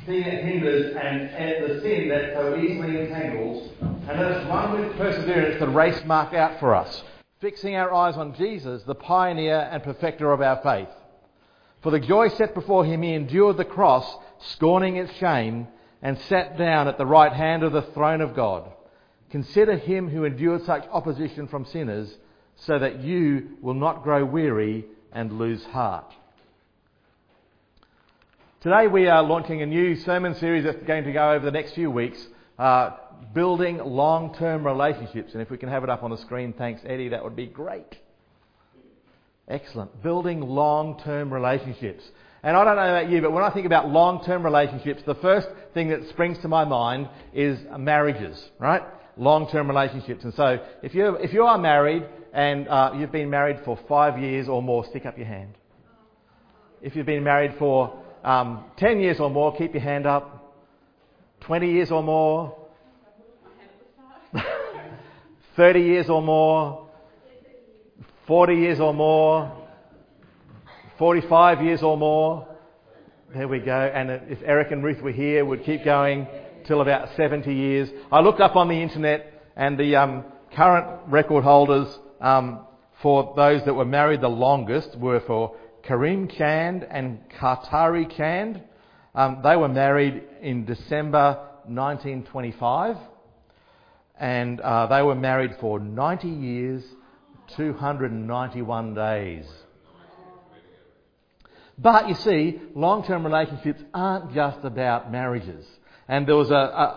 sin that hinders and the sin that so easily entangles, and let us run with perseverance the race marked out for us, fixing our eyes on Jesus, the pioneer and perfecter of our faith. For the joy set before him, he endured the cross, scorning its shame, and sat down at the right hand of the throne of God. Consider him who endured such opposition from sinners, so that you will not grow weary and lose heart. Today we are launching a new sermon series that's going to go over the next few weeks, building long-term relationships. And if we can have it up on the screen, thanks Eddie, that would be great. Excellent. Building long-term relationships. And I don't know about you, but when I think about long-term relationships, the first thing that springs to my mind is marriages, right? Long-term relationships. And so if you are married and you've been married for 5 years or more, stick up your hand. If you've been married for 10 years or more, keep your hand up. 20 years or more. 30 years or more. 40 years or more. 45 years or more. There we go. And if Eric and Ruth were here, we'd keep going till about 70 years. I looked up on the internet, and the current record holders for those that were married the longest were for Karim Chand and Khatari Chand. They were married in December 1925, and they were married for 90 years, 291 days. But you see, long-term relationships aren't just about marriages. And there was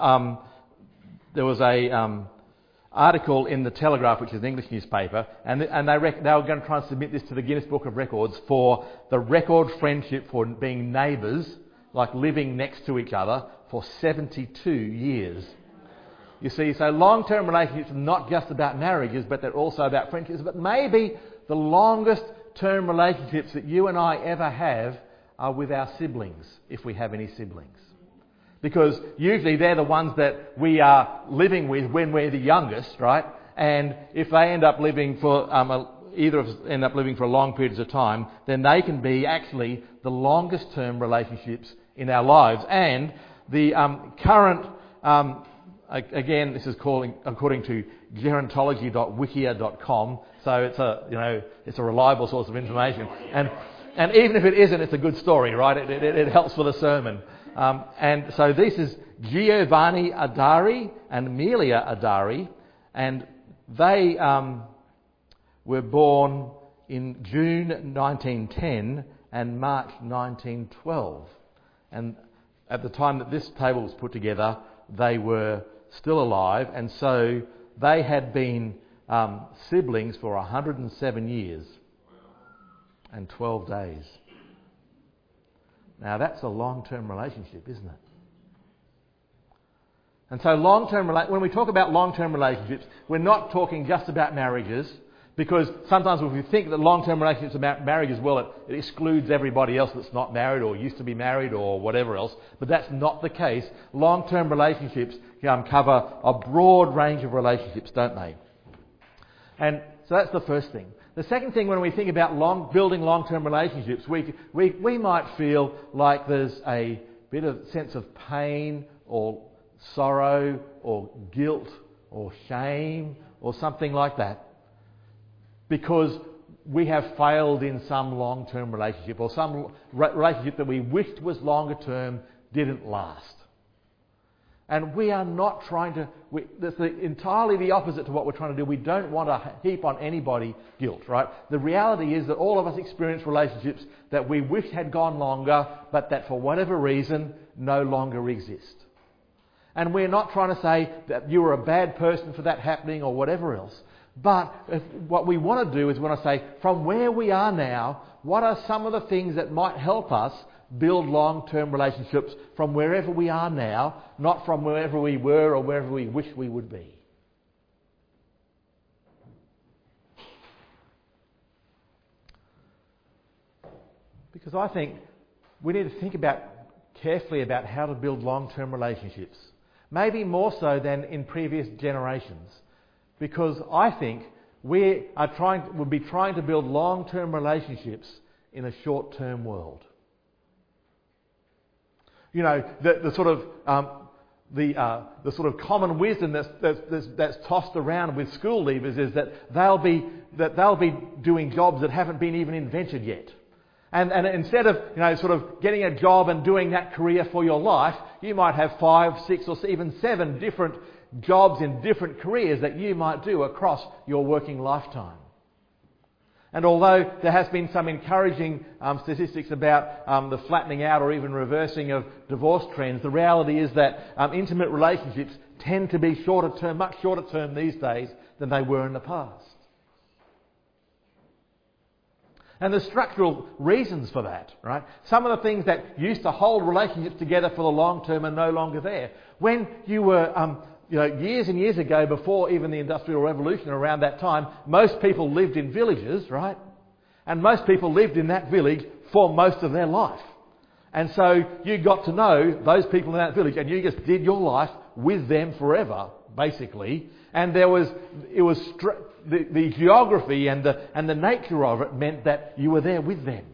a article in the Telegraph, which is an English newspaper, and they were going to try and submit this to the Guinness Book of Records for the record friendship for being neighbours, like living next to each other, for 72 years. You see, so long-term relationships are not just about marriages, but they're also about friendships. But maybe the longest term relationships that you and I ever have are with our siblings, if we have any siblings. Because usually they're the ones that we are living with when we're the youngest, right? And if they end up living for, either of us end up living for long periods of time, then they can be actually the longest term relationships in our lives. And the current, again, this is according to gerontology.wikia.com, so it's a reliable source of information. And even if it isn't, it's a good story, right? It helps for the sermon. And so this is Giovanni Adari and Amelia Adari, and they were born in June 1910 and March 1912. And at the time that this table was put together, they were still alive, and so they had been siblings for 107 years and 12 days. Now that's a long-term relationship, isn't it? And so when we talk about long-term relationships, we're not talking just about marriages, because sometimes if we think that long-term relationships are about marriages, well, it excludes everybody else that's not married or used to be married or whatever else. But that's not the case. Long-term relationships cover a broad range of relationships, don't they? And so that's the first thing. The second thing, when we think about building long-term relationships, we might feel like there's a bit of sense of pain or sorrow or guilt or shame or something like that, because we have failed in some long-term relationship, or some relationship that we wished was longer term didn't last. And we are not trying to... That's entirely the opposite to what we're trying to do. We don't want to heap on anybody guilt, right? The reality is that all of us experience relationships that we wish had gone longer, but that for whatever reason no longer exist. And we're not trying to say that you were a bad person for that happening or whatever else. But what we want to do is we want to say, from where we are now, what are some of the things that might help us build long-term relationships from wherever we are now, not from wherever we were or wherever we wish we would be. Because I think we need to think carefully about how to build long-term relationships. Maybe more so than in previous generations. Because I think we'll be trying to build long-term relationships in a short-term world. You know, the sort of common wisdom that's tossed around with school leavers is that they'll be doing jobs that haven't been even invented yet. And instead of, sort of getting a job and doing that career for your life, you might have 5, 6 or even 7 different jobs in different careers that you might do across your working lifetime. And although there has been some encouraging statistics about the flattening out or even reversing of divorce trends, the reality is that intimate relationships tend to be much shorter term these days than they were in the past. And there's structural reasons for that, right? Some of the things that used to hold relationships together for the long term are no longer there. When you were, years and years ago, before even the Industrial Revolution, around that time, most people lived in villages, right? And most people lived in that village for most of their life. And so you got to know those people in that village, and you just did your life with them forever, basically. And the geography and the nature of it meant that you were there with them.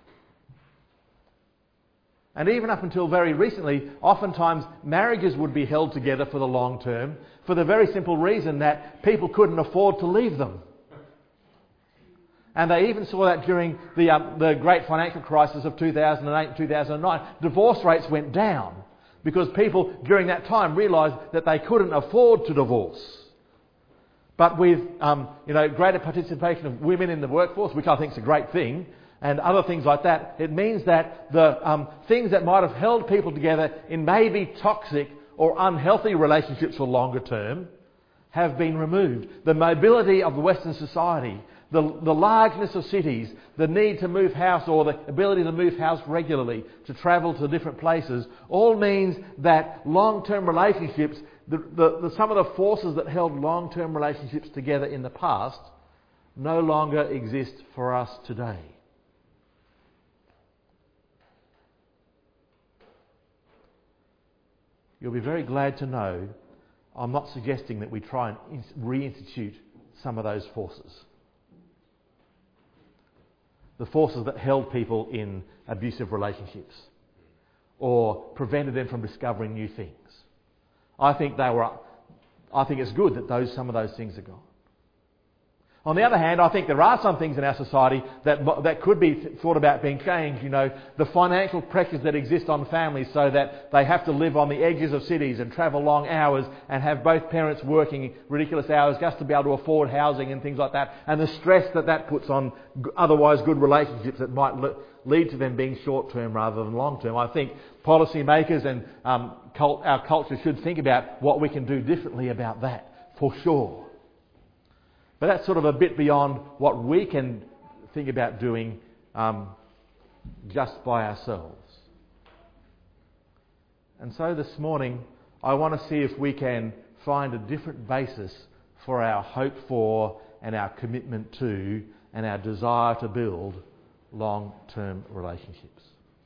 And even up until very recently, oftentimes marriages would be held together for the long term for the very simple reason that people couldn't afford to leave them. And they even saw that during the great financial crisis of 2008 and 2009. Divorce rates went down because people during that time realised that they couldn't afford to divorce. But with greater participation of women in the workforce, which I think is a great thing, and other things like that, it means that the things that might have held people together in maybe toxic or unhealthy relationships for longer term have been removed. The mobility of the Western society, the largeness of cities, the need to move house or the ability to move house regularly, to travel to different places, all means that long-term relationships, some of the forces that held long-term relationships together in the past no longer exist for us today. You'll be very glad to know I'm not suggesting that we try and reinstitute some of those forces. The forces that held people in abusive relationships or prevented them from discovering new things. I think it's good that some of those things are gone. On the other hand, I think there are some things in our society that could be thought about being changed. The financial pressures that exist on families so that they have to live on the edges of cities and travel long hours and have both parents working ridiculous hours just to be able to afford housing and things like that. And the stress that puts on otherwise good relationships that might lead to them being short-term rather than long-term. I think policymakers and our culture should think about what we can do differently about that, for sure. But that's sort of a bit beyond what we can think about doing just by ourselves. And so this morning, I want to see if we can find a different basis for our hope for and our commitment to and our desire to build long-term relationships.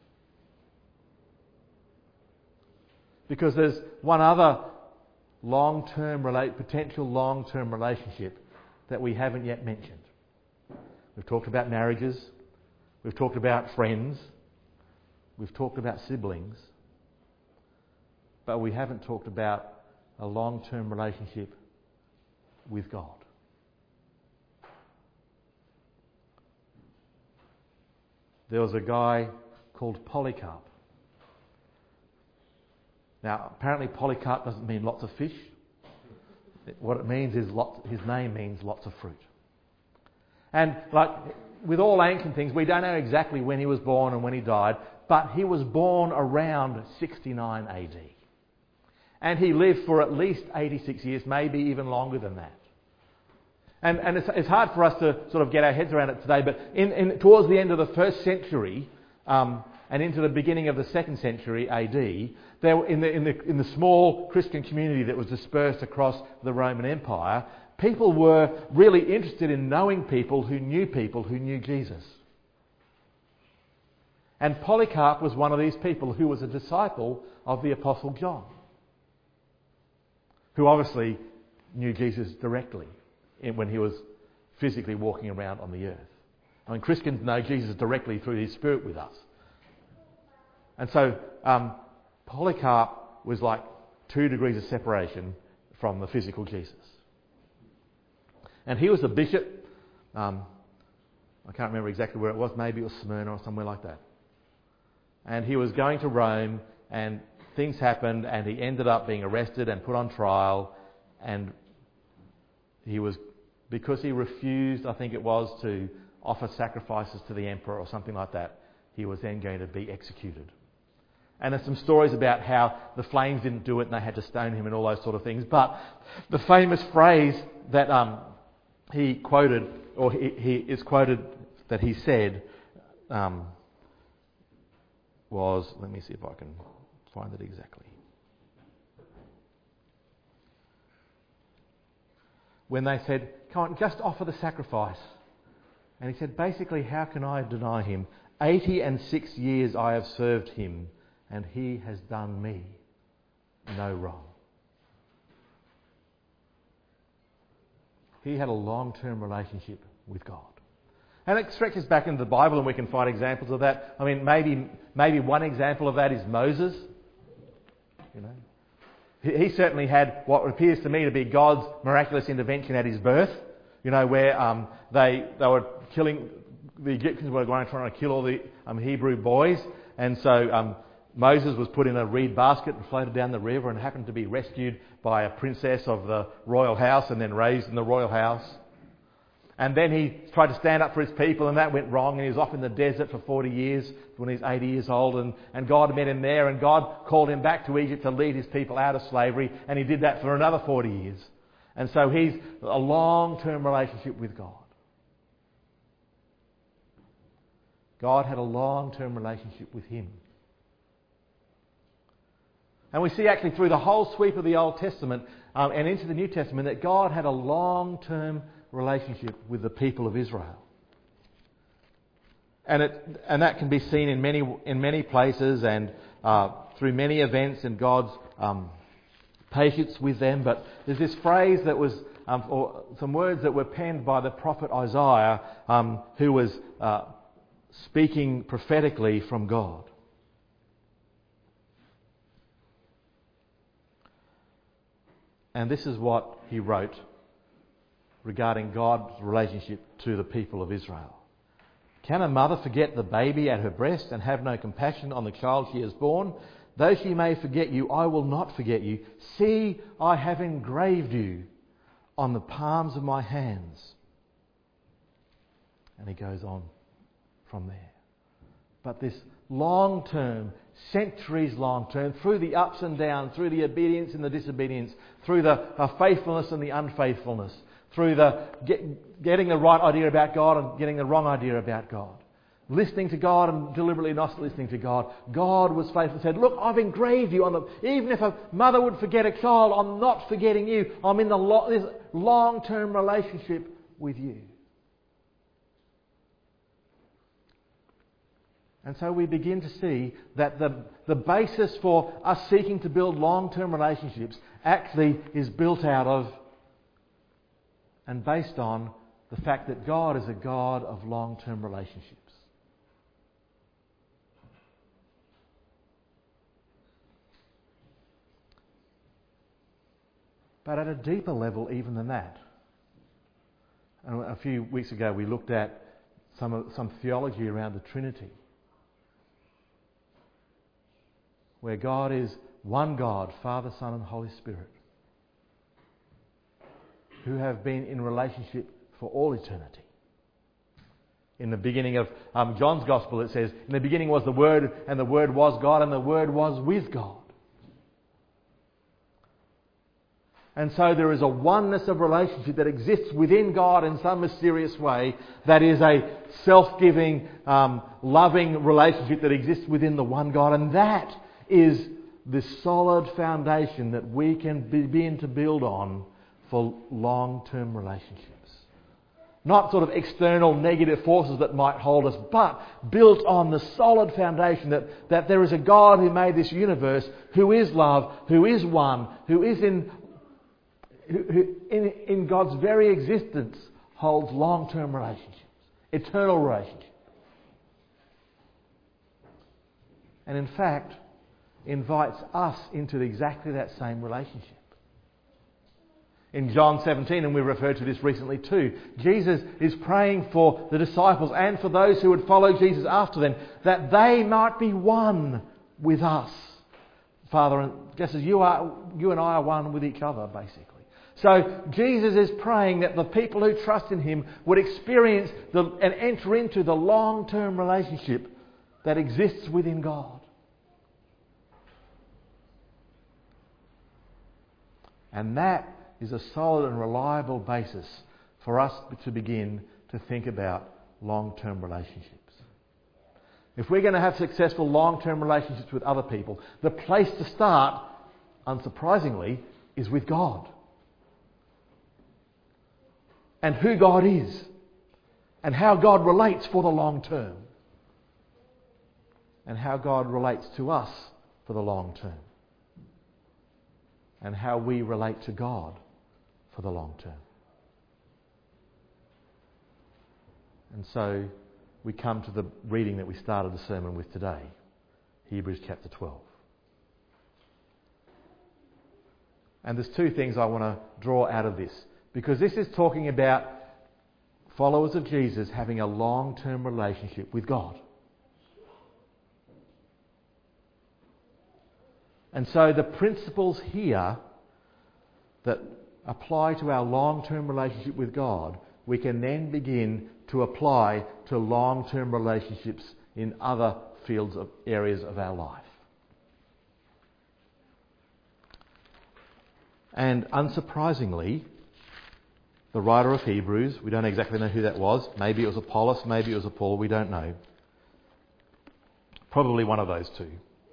Because there's one other potential long-term relationship that we haven't yet mentioned. We've talked about marriages, we've talked about friends, we've talked about siblings, but we haven't talked about a long-term relationship with God. There was a guy called Polycarp. Now, apparently Polycarp doesn't mean lots of fish. What it means is his name means lots of fruit. And like with all ancient things, we don't know exactly when he was born and when he died, but he was born around 69 AD. And he lived for at least 86 years, maybe even longer than that. And it's hard for us to sort of get our heads around it today, but towards the end of the 1st century and into the beginning of the 2nd century AD, there, in the small Christian community that was dispersed across the Roman Empire, people were really interested in knowing people who knew Jesus. And Polycarp was one of these people who was a disciple of the Apostle John, who obviously knew Jesus directly when he was physically walking around on the earth. I mean, Christians know Jesus directly through his Spirit with us. And so Polycarp was like 2 degrees of separation from the physical Jesus. And he was a bishop. I can't remember exactly where it was. Maybe it was Smyrna or somewhere like that. And he was going to Rome, and things happened, and he ended up being arrested and put on trial. And because he refused, I think it was, to offer sacrifices to the emperor or something like that, he was then going to be executed. And there's some stories about how the flames didn't do it and they had to stone him and all those sort of things. But the famous phrase that he quoted, or he is quoted that he said, was, let me see if I can find it exactly. When they said, come on, just offer the sacrifice. And he said, basically, how can I deny him? 86 years I have served him, and he has done me no wrong. He had a long-term relationship with God. And it stretches back into the Bible, and we can find examples of that. I mean, maybe one example of that is Moses. You know, he certainly had what appears to me to be God's miraculous intervention at his birth. You know, where they were killing, the Egyptians were going trying to kill all the Hebrew boys, and so Moses was put in a reed basket and floated down the river, and happened to be rescued by a princess of the royal house, and then raised in the royal house. And then he tried to stand up for his people, and that went wrong, and he was off in the desert for 40 years when he was 80 years old, and God met him there, and God called him back to Egypt to lead his people out of slavery, and he did that for another 40 years. And so he's a long-term relationship with God. God had a long-term relationship with him. And we see actually through the whole sweep of the Old Testament and into the New Testament that God had a long-term relationship with the people of Israel. And that can be seen in many places and through many events in God's patience with them. But there's this phrase that was, or some words that were penned by the prophet Isaiah, who was speaking prophetically from God. And this is what he wrote regarding God's relationship to the people of Israel. Can a mother forget the baby at her breast and have no compassion on the child she has borne? Though she may forget you, I will not forget you. See, I have engraved you on the palms of my hands. And he goes on from there. But this long-term, centuries long-term, through the ups and downs, through the obedience and the disobedience, through the faithfulness and the unfaithfulness, through the getting the right idea about God and getting the wrong idea about God, listening to God and deliberately not listening to God, God was faithful and said, look, I've engraved you on the... Even if a mother would forget a child, I'm not forgetting you. I'm in this long-term relationship with you. And so we begin to see that the basis for us seeking to build long-term relationships actually is built out of and based on the fact that God is a God of long-term relationships. But at a deeper level even than that, and a few weeks ago we looked at some theology around the Trinity, where God is one God, Father, Son and Holy Spirit, who have been in relationship for all eternity. In the beginning of John's Gospel it says, in the beginning was the Word, and the Word was God, and the Word was with God. And so there is a oneness of relationship that exists within God in some mysterious way that is a self-giving, loving relationship that exists within the one God. And that is the solid foundation that we can begin to build on for long-term relationships. Not sort of external negative forces that might hold us, but built on the solid foundation that there is a God who made this universe, who is love, who is one, who is in God's very existence holds long-term relationships, eternal relationships. And in fact, invites us into exactly that same relationship. In John 17, and we referred to this recently too, Jesus is praying for the disciples and for those who would follow Jesus after them, that they might be one with us, Father, just as you and I are one with each other, basically. So Jesus is praying that the people who trust in Him would experience and enter into the long-term relationship that exists within God. And that is a solid and reliable basis for us to begin to think about long-term relationships. If we're going to have successful long-term relationships with other people, the place to start, unsurprisingly, is with God. And who God is. And how God relates for the long term. And how God relates to us for the long term. And how we relate to God for the long term. And so we come to the reading that we started the sermon with today, Hebrews chapter 12. And there's two things I want to draw out of this, because this is talking about followers of Jesus having a long-term relationship with God. And so the principles here that apply to our long-term relationship with God, we can then begin to apply to long-term relationships in other fields of areas of our life. And unsurprisingly, the writer of Hebrews, we don't exactly know who that was. Maybe it was Apollos, maybe it was Paul, we don't know. Probably one of those two.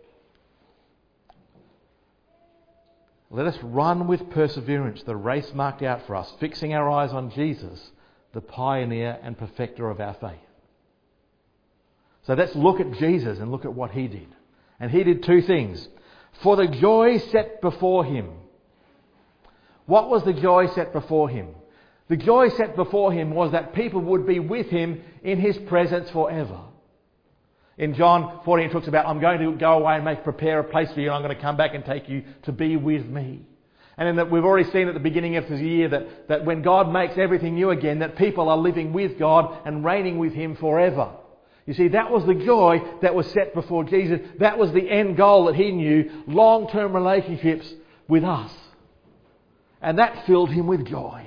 Let us run with perseverance the race marked out for us, fixing our eyes on Jesus, the pioneer and perfecter of our faith. So let's look at Jesus and look at what He did. And He did two things. For the joy set before Him. What was the joy set before Him? The joy set before Him was that people would be with Him in His presence forever. In John 14 it talks about, I'm going to go away and prepare a place for you, and I'm going to come back and take you to be with me. And then that we've already seen at the beginning of this year that when God makes everything new again, that people are living with God and reigning with Him forever. You see, that was the joy that was set before Jesus. That was the end goal that He knew, long-term relationships with us. And that filled Him with joy.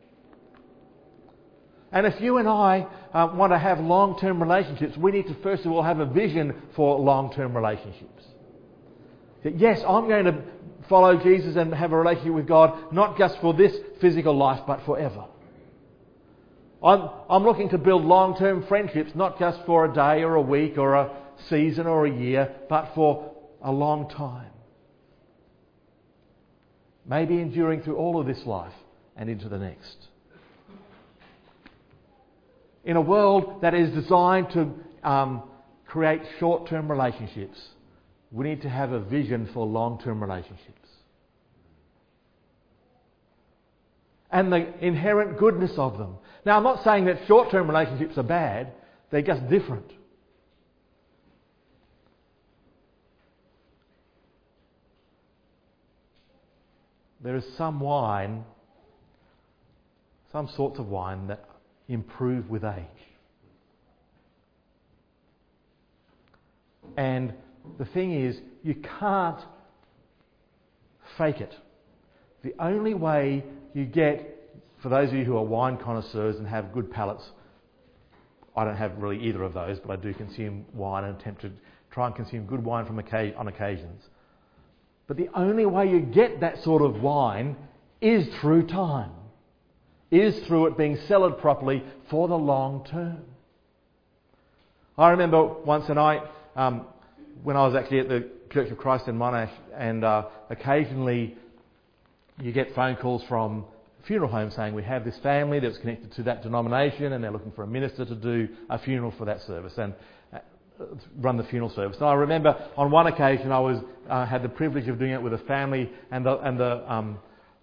And if you and I want to have long-term relationships, we need to first of all have a vision for long-term relationships. That yes, I'm going to follow Jesus and have a relationship with God, not just for this physical life, but forever. I'm looking to build long-term friendships, not just for a day or a week or a season or a year, but for a long time. Maybe enduring through all of this life and into the next. In a world that is designed to create short-term relationships, we need to have a vision for long-term relationships. And the inherent goodness of them. Now, I'm not saying that short-term relationships are bad. They're just different. There is some sorts of wine that improve with age. And the thing is, you can't fake it. The only way you get, for those of you who are wine connoisseurs and have good palates, I don't have really either of those, but I do consume wine and attempt to try and consume good wine on occasions. But the only way you get that sort of wine is through time. Is through it being cellared properly for the long term. I remember once a night when I was actually at the Church of Christ in Monash, and occasionally you get phone calls from funeral homes saying we have this family that's connected to that denomination and they're looking for a minister to do a funeral for that service and run the funeral service. And I remember on one occasion I had the privilege of doing it with a family and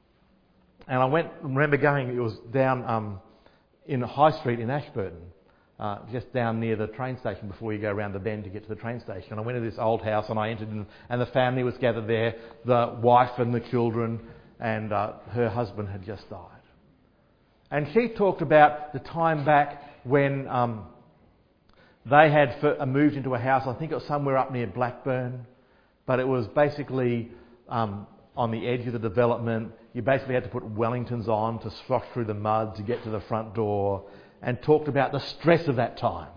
I remember going, it was down in High Street in Ashburton. just down near the train station before you go around the bend to get to the train station. And I went to this old house and I entered in, and the family was gathered there, the wife and the children, and her husband had just died. And she talked about the time back when they had moved into a house. I think it was somewhere up near Blackburn, but it was basically on the edge of the development. You basically had to put Wellingtons on to slosh through the mud to get to the front door, and talked about the stress of that time.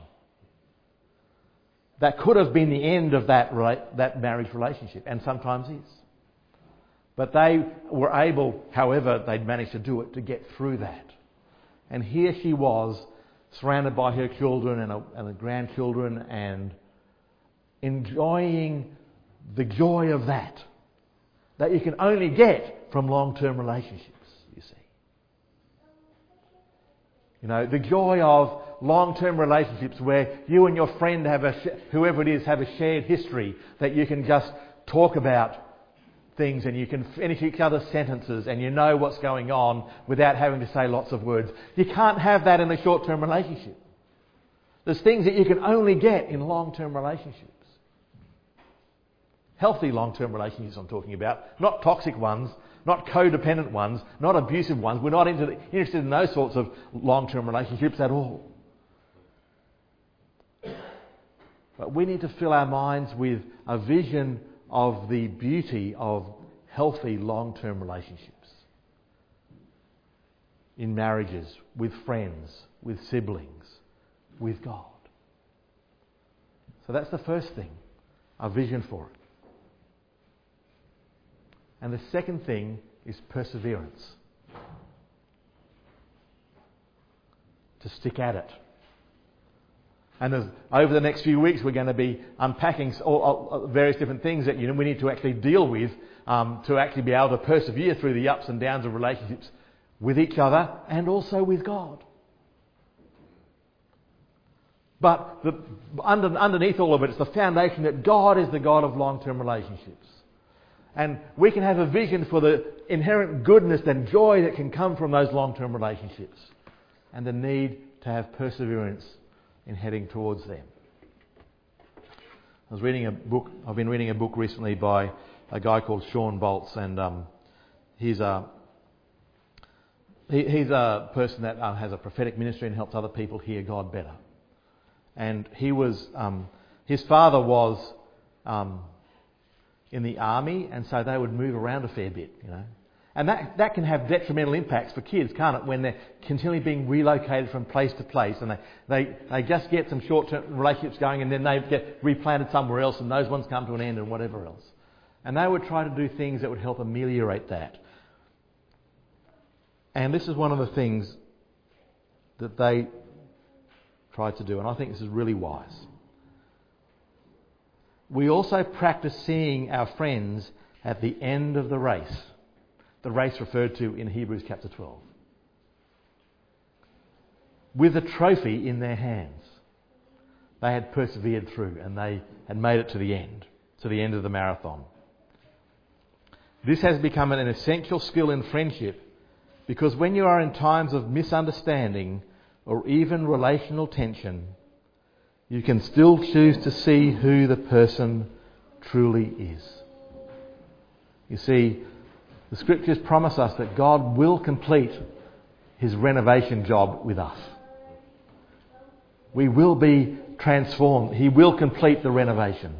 That could have been the end of that marriage relationship, and sometimes is. But they were able, however they'd managed to do it, to get through that. And here she was, surrounded by her children and the grandchildren, and enjoying the joy of that you can only get from long-term relationships, you see. You know, the joy of long-term relationships where you and your friend whoever it is, have a shared history that you can just talk about things, and you can finish each other's sentences, and you know what's going on without having to say lots of words. You can't have that in a short-term relationship. There's things that you can only get in long-term relationships. Healthy long-term relationships I'm talking about, not toxic ones, not codependent ones, not abusive ones. We're not interested in those sorts of long-term relationships at all. But we need to fill our minds with a vision of the beauty of healthy long-term relationships. In marriages, with friends, with siblings, with God. So that's the first thing, a vision for it. And the second thing is perseverance. To stick at it. And over the next few weeks we're going to be unpacking various different things that we need to actually deal with to actually be able to persevere through the ups and downs of relationships with each other and also with God. But underneath all of it, it's the foundation that God is the God of long-term relationships. And we can have a vision for the inherent goodness and joy that can come from those long-term relationships, and the need to have perseverance in heading towards them. I've been reading a book recently by a guy called Sean Boltz, and he's a person that has a prophetic ministry and helps other people hear God better. And his father was in the army, and so they would move around a fair bit, And that can have detrimental impacts for kids, can't it? When they're continually being relocated from place to place, and they just get some short-term relationships going, and then they get replanted somewhere else, and those ones come to an end, and whatever else. And they would try to do things that would help ameliorate that. And this is one of the things that they tried to do, and I think this is really wise. We also practice seeing our friends at the end of the race referred to in Hebrews chapter 12, with a trophy in their hands. They had persevered through, and they had made it to the end of the marathon. This has become an essential skill in friendship, because when you are in times of misunderstanding or even relational tension, you can still choose to see who the person truly is. You see, the Scriptures promise us that God will complete His renovation job with us. We will be transformed. He will complete the renovation.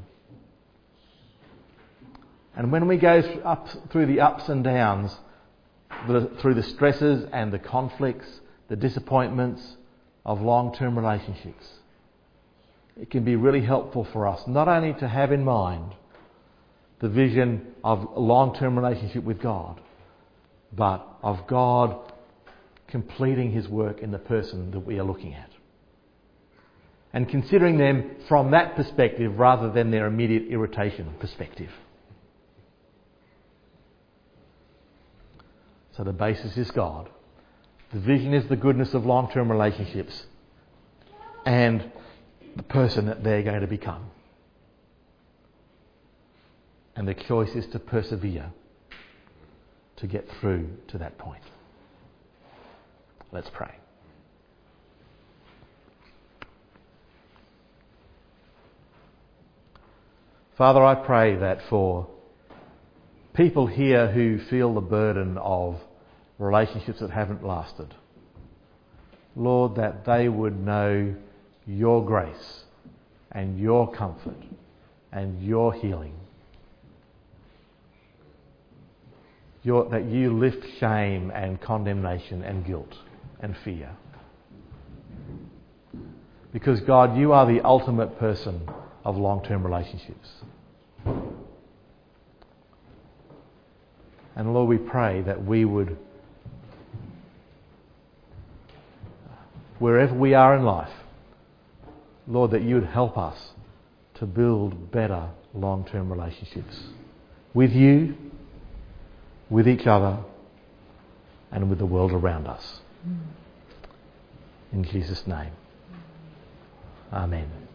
And when we go up through the ups and downs, through the stresses and the conflicts, the disappointments of long-term relationships, it can be really helpful for us not only to have in mind the vision of a long-term relationship with God, but of God completing His work in the person that we are looking at. And considering them from that perspective rather than their immediate irritation perspective. So the basis is God. The vision is the goodness of long-term relationships and the person that they're going to become. And the choice is to persevere to get through to that point. Let's pray. Father, I pray that for people here who feel the burden of relationships that haven't lasted, Lord, that they would know your grace and your comfort and your healing. That you lift shame and condemnation and guilt and fear. Because God, you are the ultimate person of long-term relationships. And Lord, we pray that we would, wherever we are in life, Lord, that you would help us to build better long-term relationships with you, with each other, and with the world around us. In Jesus' name. Amen.